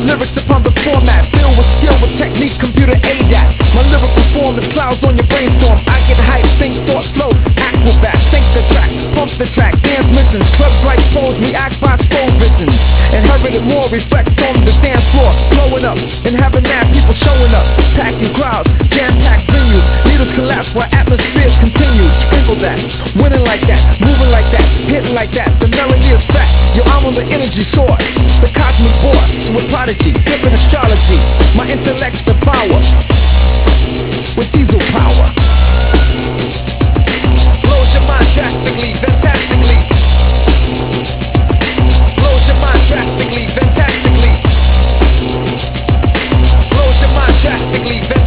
Lyrics upon the format, filled with skill, with technique, computer ADAT. My lyrical form is clouds on your brainstorm. I get hype, think, thought, flow, acrobat. Sync the track, pump the track, dance missions. Clubs like pros, react by slow visions. Inherited more, reflects on the dance floor. Blowing up, and having mad people showing up. Packing crowds, jam-packed venues. Leaders collapse while atmospheres continue. Sprinkle that, winning like that, moving like that, hitting like that. The melody is fat, yo, I'm on the energy source. The cosmic boss, with prodigy, flipping astrology. My intellect's the power, with diesel power. Blows your mind drastically, fantastically. Blows your mind drastically, fantastically. Blows your mind drastically, fantastically.